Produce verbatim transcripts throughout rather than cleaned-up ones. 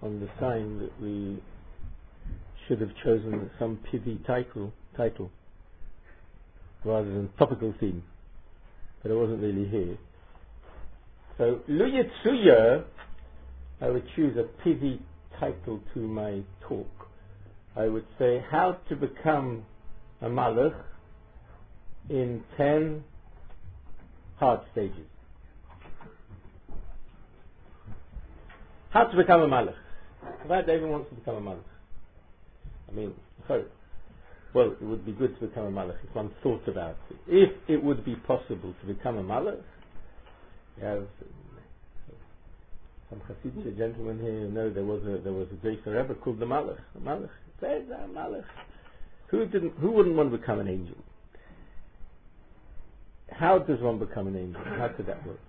on the sign that we should have chosen some pithy title, title rather than topical theme, but it wasn't really here. So, Lu Yitzuya, I would choose a pithy title to my talk. I would say how to become a Malach in ten hard stages. How to become a Malach. Why David wants to become a Malach? I mean, sorry. Well, it would be good to become a Malach if one thought about it. If it would be possible to become a Malach, you have some Hasidic gentlemen here who know there was a there was a great Rebbe called the Malach. A Malach. There's a Malach. Who didn't? Who wouldn't want to become an angel? How does one become an angel? How could that work?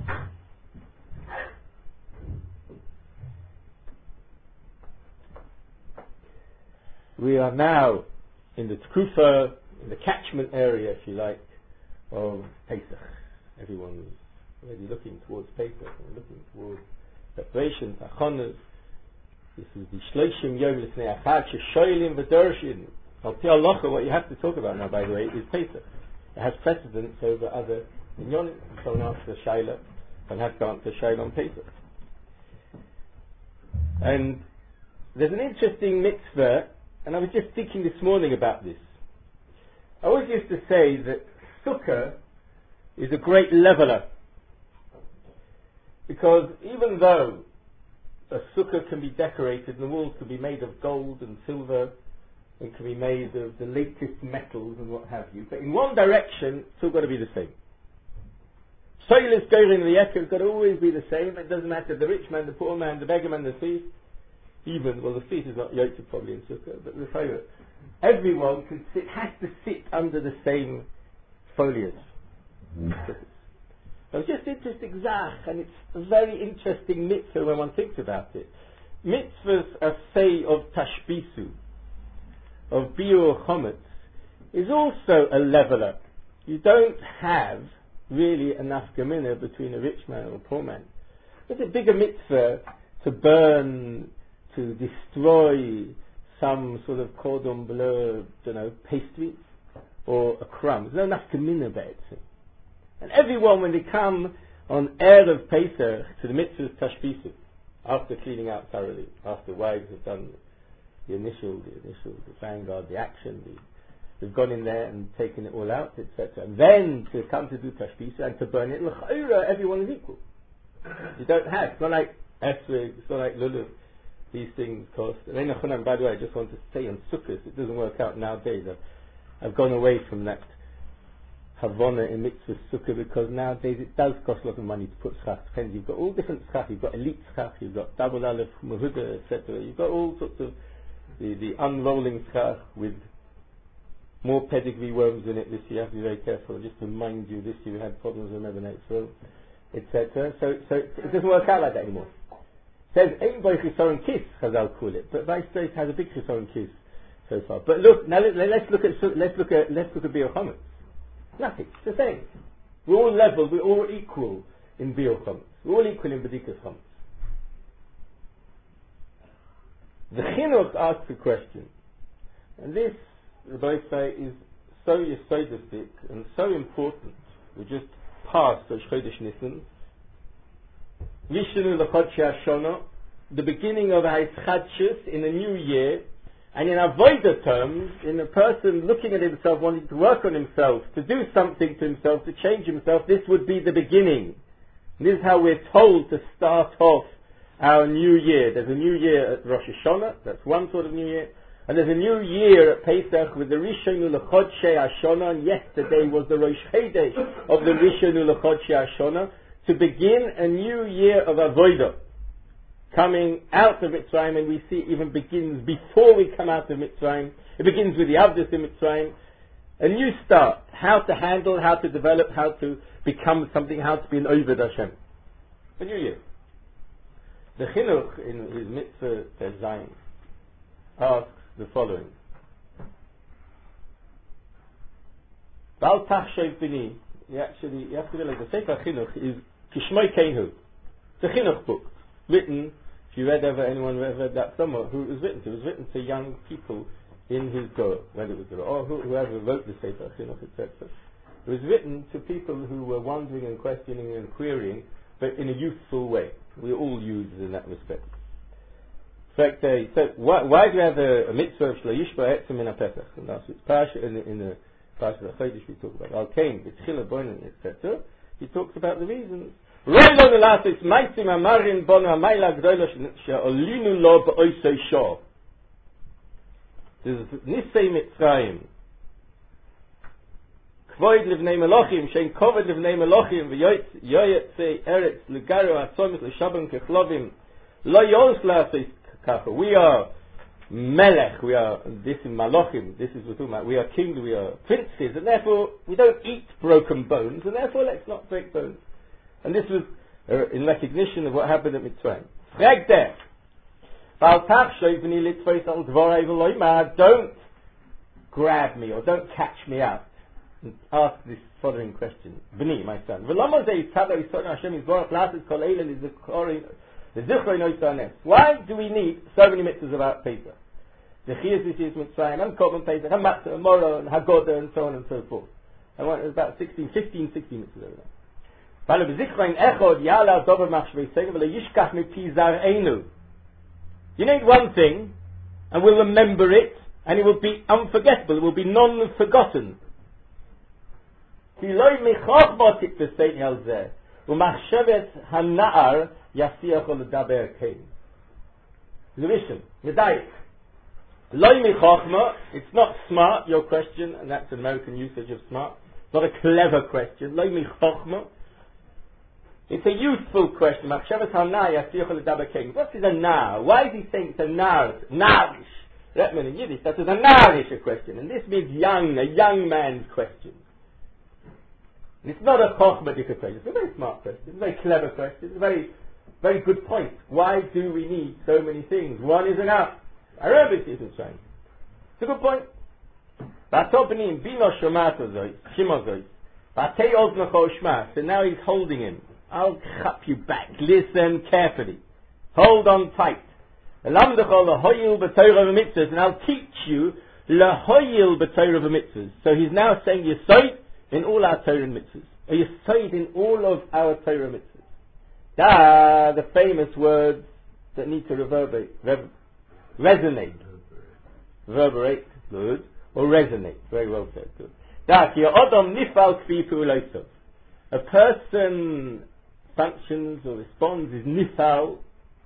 We are now in the Tkufa, in the catchment area, if you like, of Pesach. Everyone's already looking towards Pesach and looking towards preparations, achonas. This is the Shloshim Yom L'fnei Achad Sheshoilim V'Dorshin. Al Pi Halacha, what you have to talk about now, by the way, is Pesach. It has precedence over other minyanim. Someone asks a Shaila, and has to answer a Shaila on Pesach. And there's an interesting mitzvah. And I was just thinking this morning about this. I always used to say that Sukkah is a great leveler. Because even though a Sukkah can be decorated and the walls can be made of gold and silver and can be made of the latest metals and what have you, but in one direction it's all got to be the same. Soilis Gorin and the Ekka has got to always be the same. It doesn't matter the rich man, the poor man, the beggar man, the thief. Even, well, the feet is not yoked probably in Sukkah, but the favourite. Everyone can sit, has to sit under the same foliage. Mm. I was just interested, Zach, and it's a very interesting mitzvah when one thinks about it. Mitzvahs, a say of Tashbisu, of Biur Chometz, is also a leveler. You don't have really enough gemina between a rich man and a poor man. It's a bigger mitzvah to burn, to destroy some sort of cordon bleu, you know, pastry or a crumb. There's no enough gemina about it. And everyone, when they come on Erev Pesach to the mitzvah of Tashbisu, after cleaning out thoroughly, after wives have done the initial, the initial, the vanguard, the action, the, they've gone in there and taken it all out, et cetera. And then to come to do Tashbisu and to burn it, l'cha'ira, everyone is equal. You don't have, it's not like Esrig, it's not like Lulav. These things cost. And by the way, I just want to say on Sukkot, it doesn't work out nowadays. I've, I've gone away from that Havana in mitzvah Sukkah because nowadays it does cost a lot of money to put schach. Depends. You've got all different schach. You've got elite schach. You've got double aleph, mahuda, et cetera. You've got all sorts of the, the unrolling schach with more pedigree worms in it this year. You have to be very careful. Just to remind you, this year we had problems with Mebane Israel, et cetera. So, so it doesn't work out like that anymore. Says Ein Boy Chisaron Kiss, Chazal call it, but Vice Straits has a big Chisaron Kiss so far. But look, now let, let's look at let's look at let's look at Biur Chometz. Nothing. It's the same. We're all level. We're all equal in Biur Chometz. We're all equal in Bedikas Chometz. The Chinuch asks a question, and this, Rabbi say, is so yesodistic and so important. We just passed Rosh Chodesh Nisan. Rishonu l'chodshei Hashana, the beginning of Haitzchadshus in a new year, and in Avodah terms, in a person looking at himself, wanting to work on himself, to do something to himself, to change himself, this would be the beginning. And this is how we're told to start off our new year. There's a new year at Rosh Hashanah, that's one sort of new year, and there's a new year at Pesach with the Rishonu l'chodshei Hashana, and yesterday was the Rosh Chodesh of the Rishonu l'chodshei Hashana, to begin a new year of Avodah, coming out of Mitzrayim, and we see it even begins before we come out of Mitzrayim. It begins with the Avdus in Mitzrayim. A new start, how to handle, how to develop, how to become something, how to be an Oved Hashem. A new year. The Chinuch in his Mitzvah Zayin asks the following. Bal Tachshev Bini, you actually, you have to realize the Sefer Chinuch is Kishmoi Keinhu. It's a Chinuch book, written If you read ever, anyone ever read that somewhere, who it was written to? It was written to young people in his door, whether it was the or who, whoever wrote the Sefer Chinuch, et cetera. It was written to people who were wondering and questioning and querying, but in a youthful way. We all use in that respect. In fact, uh, so why, why do we have a, a mitzvah of Shlo Yishba Etzem in a Pesach? And that's it's Parsha in the in the Parsha of Chodesh we talk about Al Kain, B'Tchila Boinen, et cetera. He talks about the reasons. Roilo Nelasis Maisim Amarin Bono Amayla Gdoilo She'olinu Lo B'Oisei Shor. This is Nisei Mitzrayim. Kvoid Livnei Melochim, Shein Koved Livnei Melochim, V'Yoyetze Eretz L'Garo Atzomit L'Shabam Kechlovim, Lo Yos La'asei Kacha. We are Melech, we are, this is Malochim, this is what we're talking about, we are kings, we are princes, and therefore we don't eat broken bones, and therefore let's not break bones. And this was uh, in recognition of what happened at Mitzrayim. Frag there. Don't grab me or don't catch me out. And ask this following question. B'ni, my son. Why do we need so many mitzvahs about Pesach? The Chiyas this is Mitzrayim, and Korban Pesach, and Matzah, and Morah, and Haggadah, and so on and so forth. I want it was about sixteen, fifteen, sixteen mitzvahs over there. You need one thing, and we'll remember it, and it will be unforgettable, it will be non-forgotten. Lewishim, Medayik. Loi mi chochma, it's not smart, your question, and that's an American usage of smart. It's not a clever question. Loi mi chochma. It's a useful question. What is a nar? Why is he saying it's a nar? Narish. That means in Yiddish, that is a narish question. And this means young, a young man's question. And it's not a chochmadik question. It's a very smart question. It's a very clever question. It's a very, very good point. Why do we need so many things? One is enough. I remember this is saying. It's a good point. So now he's holding him. I'll cup you back. Listen carefully. Hold on tight. And I'll teach you lahoyil b'Torah v'mitzvahs. So he's now saying Yesod in all our Torah and mitzvahs. A Yesod in all of our Torah mitzvahs. Da, the famous words that need to reverberate, rev- resonate. Reverberate, good. Or resonate, very well said, good. Da, ki ha'odom nifal k'fi pu'ulosav. A person functions or responds is nifal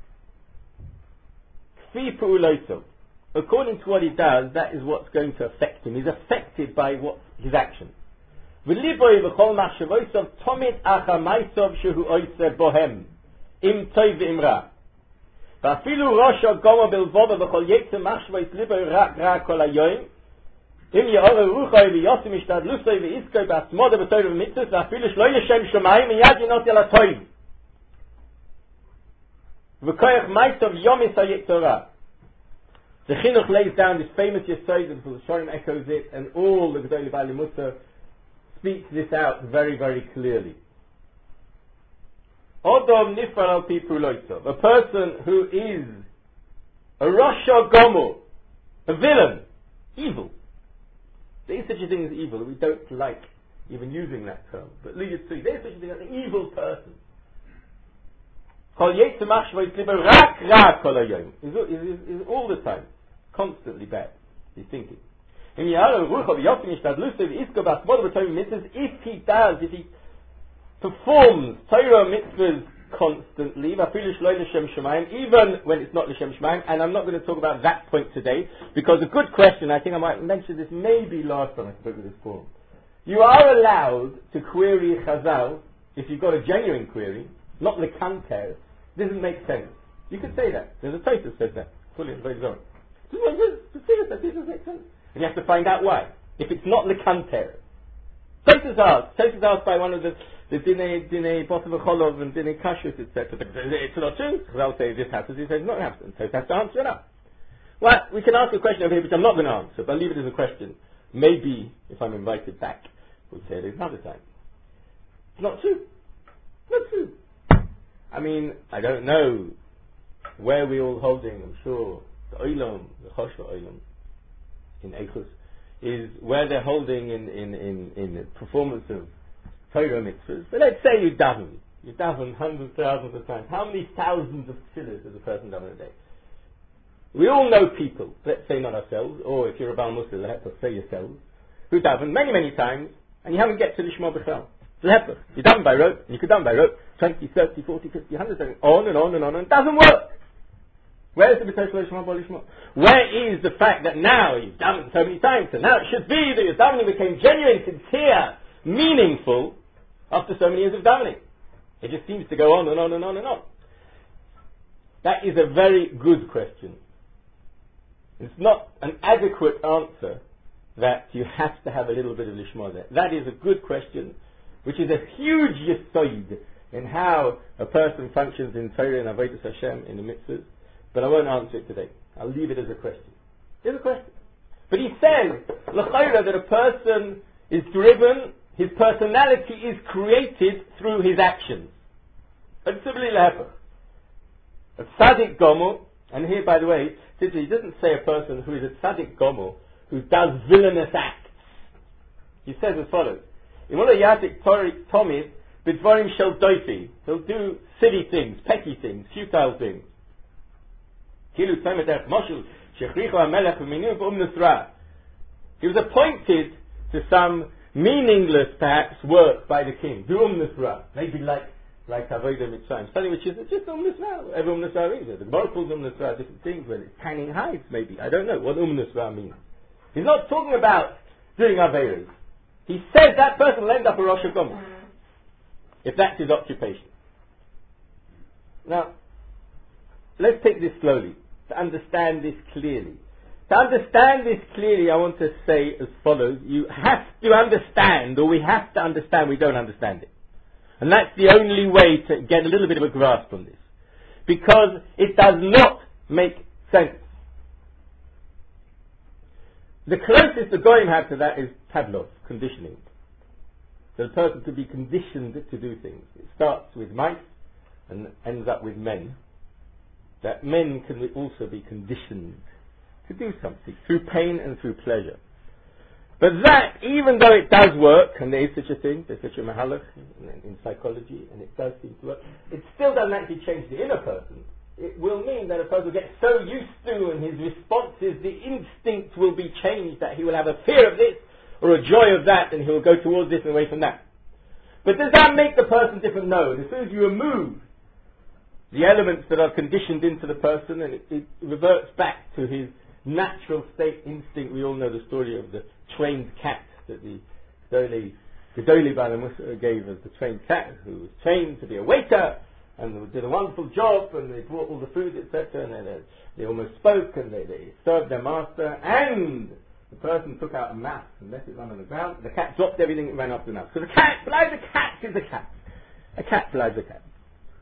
k'fi pu'ulosav. According to what he does, that is what's going to affect him. He's affected by what his actions. V'liboy v'chol machshavosav tomit achamaisav shehu oiseh bohem im toiv v'im ra. V'afilu rosho gomo bilvodo v'chol yetze machshavois liboy rak ra kol hayoim im ye'ore ruchoi v'yosim ishtad lusoi v'izkoi b'asmoda b'toiv v'mitzvus v'afilu shlo yeshem shomayim miyad yinot yal ha'toiv v'koyach maisav yomis ha'yetzorah. The Chinuch lays down this famous Yesod, and the Shorim echoes it, and all the Gedolei Baalei Mussar speaks this out very, very clearly. Odom nifar al pi pu'ulosav. A person who is a Rasha Gomor, a villain, evil. There is such a thing as evil. We don't like even using that term. But there is such a thing as an evil person. Is all the time, constantly bad. He's thinking. If he does, if he performs Torah mitzvahs constantly, even when it's not L'Shem Shemayim, and I'm not going to talk about that point today, because a good question, I think I might mention this maybe last time I spoke with this forum. You are allowed to query Chazal if you've got a genuine query, not Lekanter. Doesn't make sense. You could say that. There's a Tosfos that says that. Fully and very sorry. Just say that. It doesn't make sense. And you have to find out why. If it's not Lekanter. Tosfos asked. Tosfos asked by one of the the Dinei Dinei Bottom of Cholov and Dinei Kashrus, et cetera. It's not true. I'll say this happens. He says not happens. Tosfos has to answer it up. Well, we can ask a question over here which I'm not going to answer, but I'll leave it as a question. Maybe if I'm invited back, we'll say it another time. It's not true. Not true. I mean, I don't know where we all holding, I'm sure, the Olam, the Chosh Olam, in Eichus, is where they're holding in, in, in, in the performance of Torah mitzvahs. But let's say you daven. You daven hundreds, thousands of times. How many thousands of tefillahs does a person daven a day? We all know people, let's say not ourselves, or if you're a Baal Muslim, let's say yourselves, who daven many, many times, and you haven't get to Lishma B'chal. Leper. You daven by rote, and you could daven by rote twenty, thirty, forty, fifty, one hundred, on and on and on, and it doesn't work. Where is the B'tei Lishma B'Lishma? Where is the fact that now you've davened so many times, and now it should be that your davening became genuine, sincere, meaningful, after so many years of davening? It just seems to go on and on and on and on. That is a very good question. It's not an adequate answer that you have to have a little bit of Lishma there. That is a good question, which is a huge yisoid in how a person functions in Torah and Avodas Hashem in the mitzvahs, but I won't answer it today. I'll leave it as a question. It's a question. But he says, l'chayra, that a person is driven, his personality is created through his actions. But similarly, leper. A tzaddik gomer, and here, by the way, he doesn't say a person who is a tzaddik gomer, who does villainous acts. He says as follows: in one of Yadik Tomis, b'dvarim shel doifi, he'll do silly things, petty things, futile things. Kilu tzamet derech moshul, shechricho hamelech v'minu b'um nusra. He was appointed to some meaningless, perhaps, work by the king. Do um nusra. Maybe like like Avodah Mitzrayim, something which is just um nusra. Every um nusra is. The Gemara calls um nusra different things, whether it's tanning hides, maybe. I don't know what um nusra means. He's not talking about doing Averas. He says that person will end up a Rosh Hashanah, if that's his occupation. Now, let's take this slowly, to understand this clearly. To understand this clearly, I want to say as follows: you have to understand, or we have to understand we don't understand it. And that's the only way to get a little bit of a grasp on this. Because it does not make sense. The closest the Goyim have to that is Pavlov, conditioning. So the person to be conditioned to do things. It starts with mice and ends up with men. That men can also be conditioned to do something through pain and through pleasure. But that, even though it does work, and there is such a thing, there's such a mahalach in, in psychology, and it does seem to work, it still doesn't actually change the inner person. It will mean that a person will get so used to, and his responses, the instinct will be changed, that he will have a fear of this or a joy of that, and he will go towards this and away from that. But does that make the person different? No. As soon as you remove the elements that are conditioned into the person, and it, it reverts back to his natural state instinct. We all know the story of the trained cat that the Gedolei Gedolei Balamus gave us, the trained cat who was trained to be a waiter and did a wonderful job, and they brought all the food, et cetera, and they, they almost spoke, and they, they served their master, and the person took out a mouse and let it run on the ground. The cat dropped everything and ran after the mouse. So the cat, flies a cat is a cat. A cat flies a cat.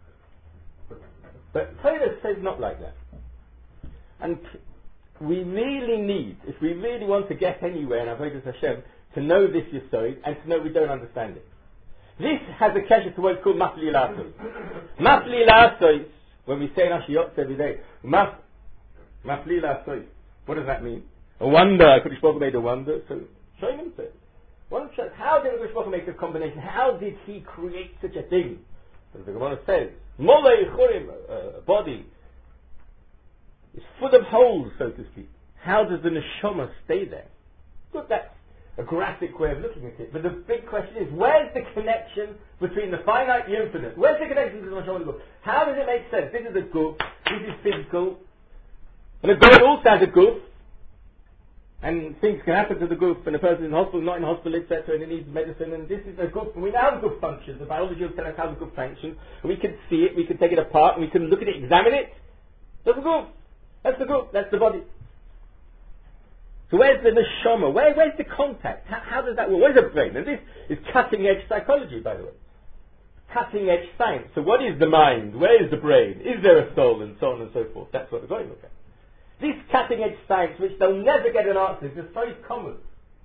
But Torah says not like that. And we really need, if we really want to get anywhere in Avodas Hashem, to know this Yesod and to know we don't understand it. This has a kesher to what's called Mafli Lasos. Mafli Lasos, when we say in Ashiyot every day, Maf, Mafli Lasos, what does that mean? A wonder. Kodesh Baruch Hu made a wonder, so show him it. One shows, how did Kodesh Baruch Hu make a combination? How did he create such a thing? As the Gemara says, Molei Churim, a body, is full of holes, so to speak. How does the neshama stay there? Good, that's a graphic way of looking at it. But the big question is, where's the connection between the finite and the infinite? Where's the connection between the neshama and the goof? How does it make sense? This is a goof, this is physical, and a God also has a goof, and things can happen to the goof, and a person is in hospital, not in hospital, et cetera, and he needs medicine, and this is a goof, and we know how the goof functions. The biology will tell us how the goof functions, and we can see it, we can take it apart, and we can look at it, examine it. That's the goof. That's the goof. That's the body. So where's the neshama? Where, where's the contact? How, how does that work? Where's the brain? And this is cutting-edge psychology, by the way. Cutting-edge science. So what is the mind? Where is the brain? Is there a soul? And so on and so forth. That's what we're going to look at. This cutting-edge science, which they'll never get an answer, is just so common.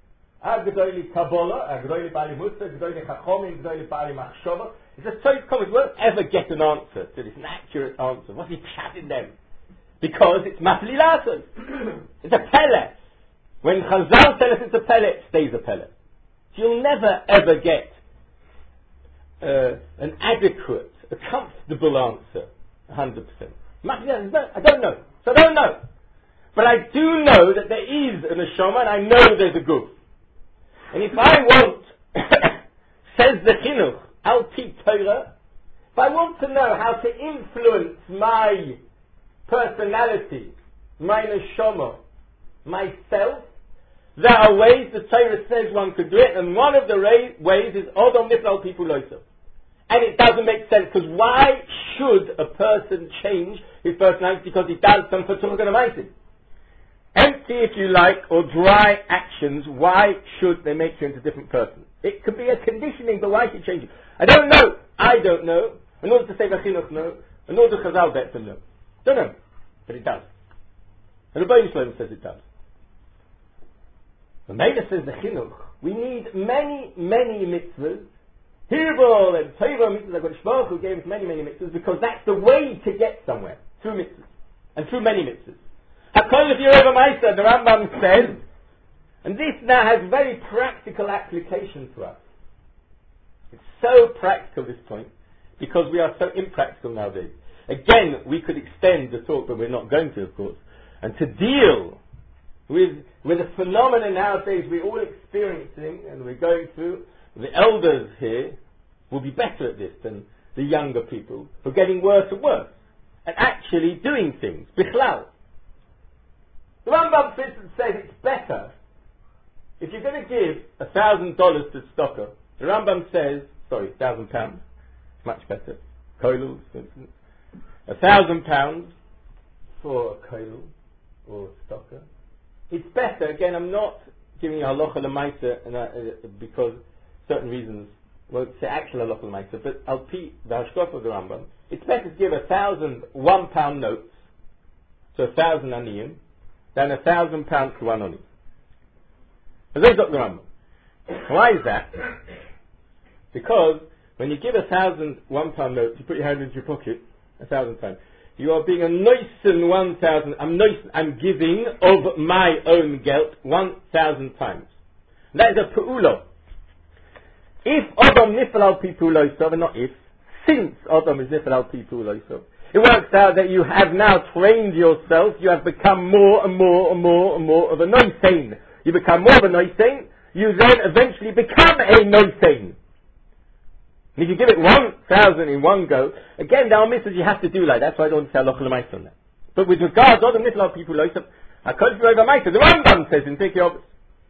Agdoli Kabbalah, Agdoli Bali Musa, Agdoli Chachomim, Agdoli Bali Machshava. It's a so common, we won't ever get an answer to this, an accurate answer. What's he chatting them? Because it's Mafli Lasos. It's a Pele. When Chazal tell us it's a Pele, it stays a Pele. So you'll never ever get uh, an adequate, a comfortable answer, one hundred percent. Mafli Lasos, I don't know. So I don't know. But I do know that there is an Neshama, and I know there's a Guf. And if I want, says the Chinuch, Al Pi Torah, if I want to know how to influence my personality, my neshama, myself, there are ways the Torah says one could do it, and one of the ra- ways is Odom Niflal People Loisav. And it doesn't make sense, because why should a person change his personality because he does some Fatzumah Ganamaitim? Empty, if you like, or dry actions, why should they make you into a different person? It could be a conditioning, but why should you change it? I don't know. I don't know. In order to say Vachinuch, no. In order to Chazal bet no. Don't know. But it does. And the Rebbeinu Shlomo says it does. The Meidah says the Chinuch. We need many, many mitzvahs. Hirbol and Torah mitzvahs. HaKadosh Baruch Hu gave us many, many mitzvahs because that's the way to get somewhere. Through mitzvahs. And through many mitzvahs. Hakol of Yerova Maisa, the Rambam says, and this now has very practical application to us. It's so practical, this point, because we are so impractical nowadays. Again, we could extend the talk, but we're not going to, of course. And to deal with, with a phenomenon nowadays we're all experiencing and we're going through, the elders here will be better at this than the younger people who are getting worse and worse and actually doing things. Bichlal. The Rambam, for instance, says it's better if you're going to give a thousand dollars to stocker. The Rambam says, sorry, a thousand pounds, much better. Koilul, for instance, a thousand pounds for a koilul or a stocker. It's better. Again, I'm not giving you halacha l'maisa and uh, uh, because certain reasons won't say actual halacha l'maisa, but al pi the hashkaf of the Rambam, it's better to give a thousand one pound notes to a thousand aniyim than a thousand pounds to one oni. So those got the Rambam. Why is that? Because when you give a thousand one pound notes, you put your hand into your pocket a thousand times. You are being a noisen one thousand. I'm noisen. I'm giving of my own gelt one thousand times. That is a pu'ulo. If Adam nifal al pi pu'ulo, and not if, since Adam is nifal al pi pu'ulo, it works out that you have now trained yourself, you have become more and more and more and more of a noisein. You become more of a noisein, you then eventually become a noisein. And if you give it one thousand in one go, again, there are mitzvahs you have to do like that, so I don't say halacha l'maisa on that. But with regards to other mitzvah people, I can't do over mitzvah. The Rambam says in Tikei Obis.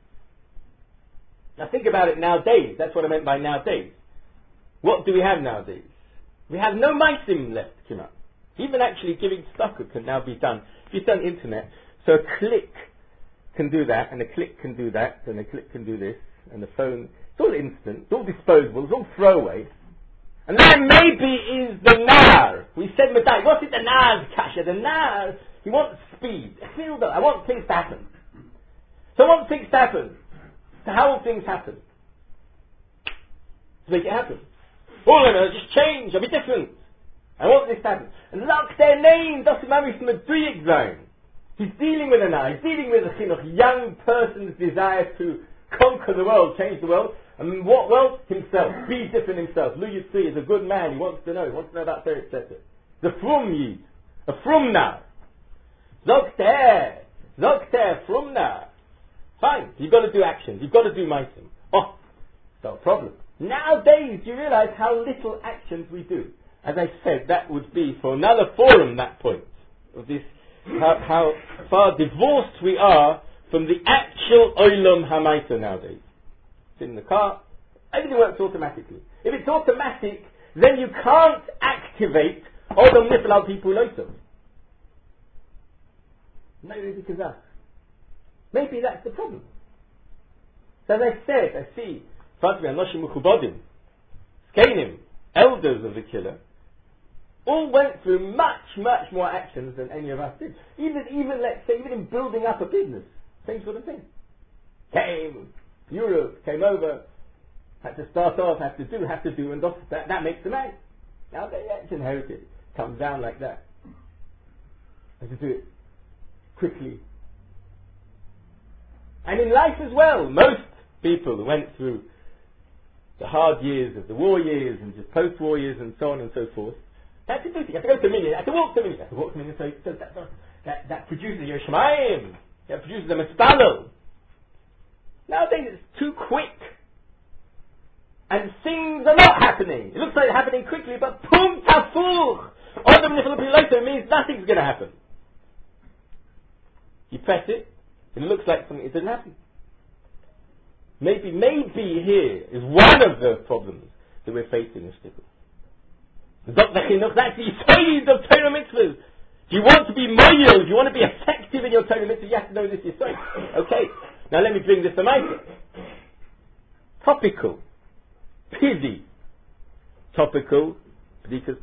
Now think about it nowadays. That's what I meant by nowadays. What do we have nowadays? We have no maisim left, Kimat. Even actually giving tzedakah can now be done. If you've done internet, so a click can do that, and a click can do that, and a click can do this, and the phone, it's all instant, it's all disposable, it's all throwaway. And that maybe is the nar. We said Madai, what's it the nar's kasha? The nar, he wants speed. I want things to happen. So I want things to happen. So how will things happen? To make it happen. All I know, just change, I'll be different. I want this to happen. And look, their name doesn't matter from a Duyik zone. He's dealing with an eye, he's dealing with a chinuch, young person's desire to conquer the world, change the world. And what world? Himself. Be different himself. Lu Yitzi is a good man, he wants to know, he wants to know about Torah, et cetera. The Frum Yid. A Frumna. Zokter. Zokter, Frumna. Fine, you've got to do actions, you've got to do maisim. Oh, no problem. Nowadays, you realize how little actions we do. As I said, that would be for another forum, that point of this, how, how far divorced we are from the actual Olam Hamaita nowadays. It's in the car, everything works automatically. If it's automatic, then you can't activate Olam Nifal al Pi Pu'ulo. Maybe because that. Maybe that's the problem. So as I said, I see, Anoshim Mechubodim, Skenim, elders of the killer, all went through much, much more actions than any of us did. Even, even let's say, even in building up a business, same sort of thing. Came, Europe, came over, had to start off, had to do, had to do, and that, that makes the man. Now, yeah, it's inherited. It comes down like that. Had to do it quickly. And in life as well, most people who went through the hard years of the war years and just post-war years and so on and so forth, had to do it. You have to go to a million, you have to walk to a million, you have to walk to a million, so, so that, that, that produces your Shemaim, that produces a Mispalo. Nowadays it's too quick. And things are not happening. It looks like they're happening quickly, but pum tafuch! Odom nifel piloto means nothing's going to happen. You press it, and it looks like something, it doesn't happen. Maybe, maybe here is one of the problems that we're facing in Shtickle. That's the Yisoid of Torah mitzvahs. If you want to be moyel, if you want to be effective in your Torah mitzvahs, you have to know this Yisoid. Okay, now let me bring this to my topical, pizzy, topical, B'dikas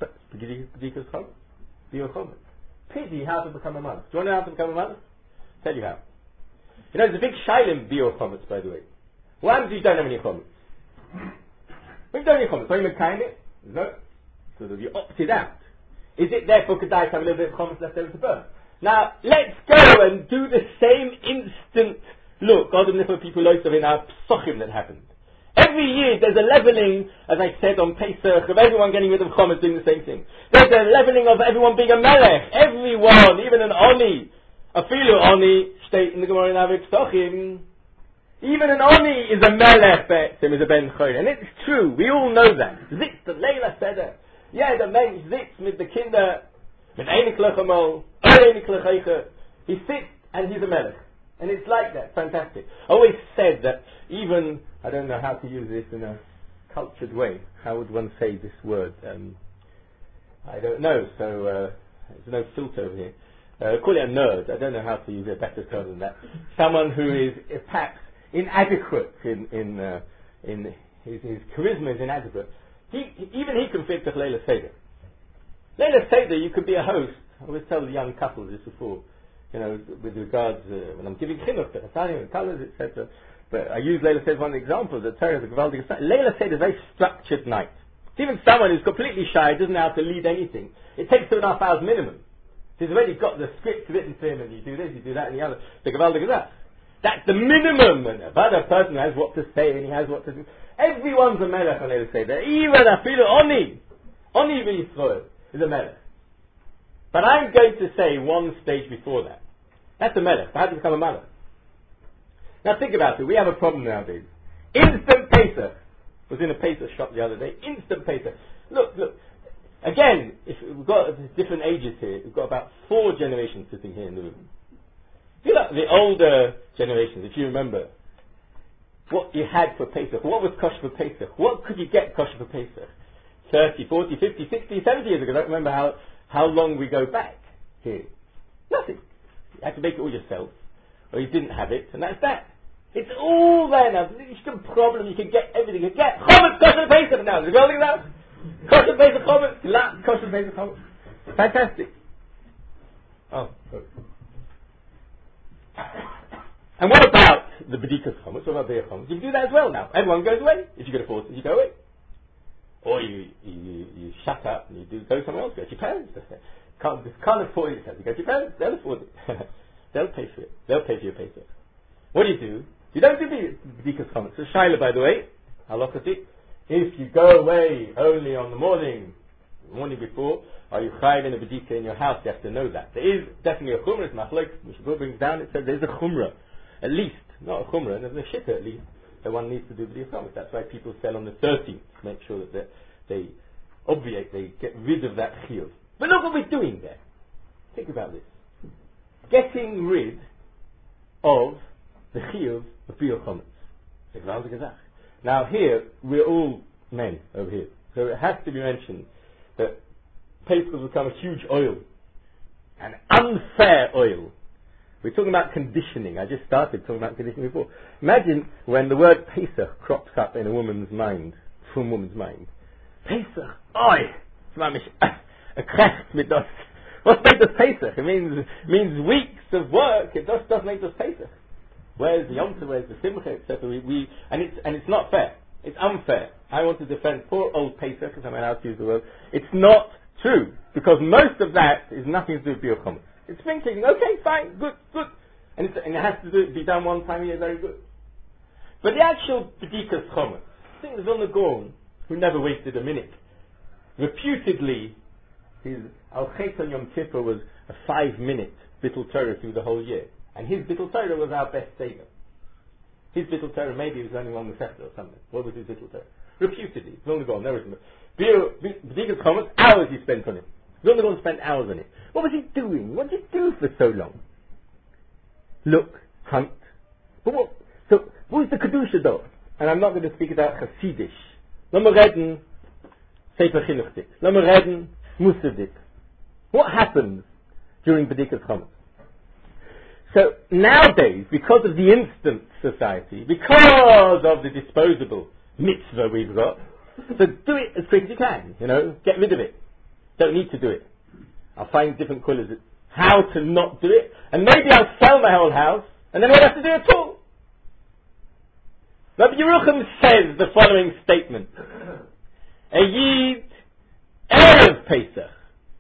Chomer. Pizzy, how to become a mother. Do you want to know how to become a mother? Tell you how. You know, there's a big shaylim Bio Chometz, by the way. What happens if you don't have any Chometz? When you don't have any Chometz, are you making it? No. So that you opted out. Is it therefore could I have a little bit of Chometz left over to burn? Now, let's go and do the same instant look, God of Nifel people loisav in our psochim that happened. Every year there's a leveling, as I said on Pesach, of everyone getting rid of Chometz doing the same thing. There's a leveling of everyone being a melech. Everyone, even an Oni. A filu Oni, state in the Gemara in Avik Psochim. Even an Oni is a melech, Be'etzim, is a ben choy. And it's true, we all know that. Zitz, the Leila Seder. Yeah, the mensch sitzt mit the Kinder, mit einig lechamol, einig lecheiche. He sits and he's a melech. And it's like that, fantastic. I always said that even, I don't know how to use this in a cultured way. How would one say this word? Um, I don't know, so uh, there's no filter over here. Uh, call it a nerd. I don't know how to use a better term than that. Someone who is uh, perhaps inadequate in in uh, in his, his charisma is inadequate. He, even he can fit the Leila Seder. Leila Seder, you could be a host. I always tell the young couples this before, you know, with regards uh, when I'm giving chinuch, and colors, et cetera. But I use Leila Seder as one example. The Torah is a gewaldige Seder. Leila Seder is a very structured night. Even someone who's completely shy doesn't know how to lead anything. It takes two and a half hours minimum. He's already got the script written to him, and you do this, you do that, and the other. The gewaldige Seder. That's the minimum. And but a person has what to say, and he has what to do. Everyone's a melech on Leila Seder. Even a filu Oni. Oni v'Yisrael is a melech. But I'm going to say one stage before that. That's a melech. How to become a melech? Now think about it. We have a problem nowadays. Instant Pesach. I was in a Pesach shop the other day. Instant Pesach. Look, look. Again, if we've got different ages here. We've got about four generations sitting here in the room. You know, the older generations, if you remember, what you had for Pesach, what was kosher for Pesach, what could you get kosher for Pesach? thirty, forty, fifty, sixty, seventy years ago. I don't remember how, how long we go back here. Nothing. You had to make it all yourself, or you didn't have it, and that's that. It's all there now. It's no problem. You can get everything. You can get Chometz kosher Pesach now. Is it going now? Kosher Pesach Chometz, la kosher Pesach Chometz. Fantastic. Oh, sorry. And what about the B'dikas Chometz? What about Be'er Chometz? You can do that as well now. Everyone goes away. If you can afford it, you go away. Or you, you, you shut up and you do go somewhere else. Go to your parents. Can't, can't afford it. You go to your parents. They'll afford it. They'll pay for it. They'll pay for your paycheck. What do you do? You don't do B'dikas Chometz. So Shaila, by the way, halachati, if you go away only on the morning, the morning before, are you chayiv in a B'dika in your house? You have to know that. There is definitely a chumrah. It's machlok. Mishnah brings down. It says there's a chumrah. At least, not a chumrah, and there's a shitta at least, that one needs to do B'dikas Chometz. That's why people sell on the thirteenth to make sure that they obviate, they get rid of that chiyuv. But look what we're doing there. Think about this. Getting rid of the chiyuv of B'dikas Chometz. Now here, we're all men over here. So it has to be mentioned that Pesach has become a huge oil. An unfair oil. We're talking about conditioning. I just started talking about conditioning before. Imagine when the word Pesach crops up in a woman's mind, from a woman's mind. Pesach, oi! A krecht mit das. What made us Pesach? It means, means weeks of work. It just doesn't make us Pesach. Where's the Yom Tov, where's the Simcha, et cetera. We, we, and, it's, and it's not fair. It's unfair. I want to defend poor old Pesach, because I'm allowed to use the word. It's not true, because most of that is nothing to do with Biur Chometz. It's thinking, okay, fine, good, good. And, it's, and it has to do, be done one time a year, very good. But the actual B'dikas Chometz, I think the Vilna Gaon, who never wasted a minute, reputedly, his Al Chet on Yom Kippur was a five-minute Bittul Torah through the whole year. And his Bittul Torah was our best Seder. His Bittul Torah maybe was only one Masechta or something. What was his Bittul Torah? Reputedly. Vilna Gaon, never remember. B'dikas Chometz, hours he spent on it. Vilna Gaon spent hours on it. What was he doing? What did he do for so long? Look, hunt. But what? So, who's the Kedusha though? And I'm not going to speak about Hasidish. Lass mir reden Sefer Chinuchdik. Lass mir reden Musadik. What happens during B'dikas Chometz? So nowadays, because of the instant society, because of the disposable mitzvah we've got, so do it as quick as you can, you know, get rid of it. Don't need to do it. I'll find different colours how to not do it, and maybe I'll sell my whole house, and then I won't have to do it at all. Rabbi Yerucham says the following statement. A Yid, Erev Pesach,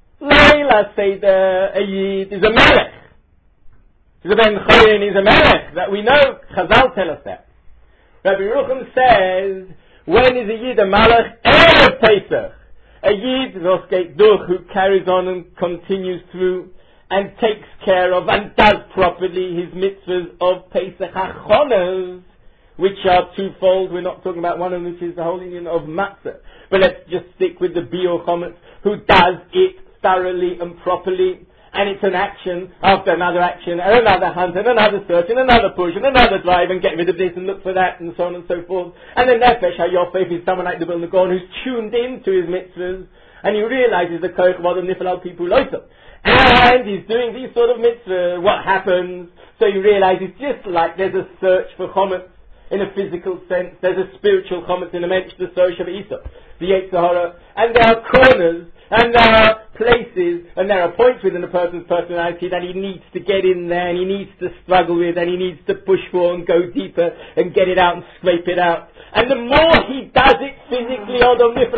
Laila Seder, a Yid is a Melech. He's a Ben Chorin, he's a Melech. That we know, Chazal tell us that. Rabbi Yerucham says, when is a Yid a Melech? Erev Pesach. A Yid, Roskei Duch, who carries on and continues through and takes care of and does properly his mitzvahs of Pesach HaChonos, which are twofold. We're not talking about one of them, which is the whole union of matzah. But let's just stick with the Biur Chometz, who does it thoroughly and properly. And it's an action after another action, and another hunt, and another search, and another push, and another drive, and get rid of this, and look for that, and so on and so forth. And the Nefesh HaYofef is someone like the Vilna Gaon who's tuned in to his mitzvahs, and he realizes the Koch Vadam Nifalal people loiter. And he's doing these sort of mitzvahs. What happens? So you realize it's just like there's a search for Chometz in a physical sense. There's a spiritual Chometz in a mensch, the search of Isa, the Yetzer Hara, and there are corners, and there are places, and there are points within a person's personality that he needs to get in there, and he needs to struggle with, and he needs to push for and go deeper and get it out and scrape it out. And the more he does it physically, although the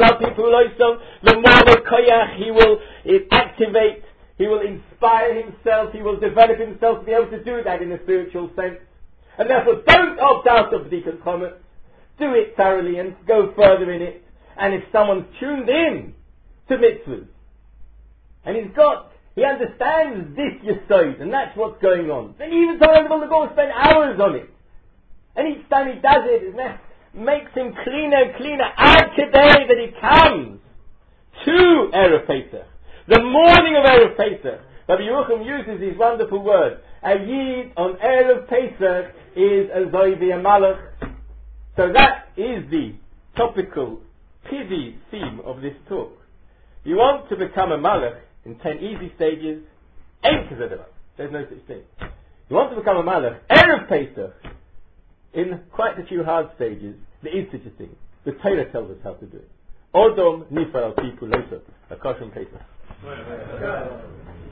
more the koyach he will it activate, he will inspire himself, he will develop himself to be able to do that in a spiritual sense. And therefore, don't opt out of B'dikas Chometz. Do it thoroughly and go further in it. And if someone's tuned in to mitzvahs, and he's got, he understands this yesod, and that's what's going on, then even someone will go and spend hours on it. And each time he does it, it makes him cleaner and cleaner. Ad today that he comes to Erev Pesach, the morning of Erev Pesach. Rabbi Yerucham uses these wonderful words. A Yid on Erev Pesach is a Zoivi, a Malach. So that is the topical, pithy theme of this talk. You want to become a Malach in ten easy stages, Ein Kazeh Davar. There's no such thing. You want to become a Malach, Erev Pesach, in quite a few hard stages. There is such a thing. The Torah tells us how to do it. Odom Nifar al Piku Loser, a Kosher Pesach.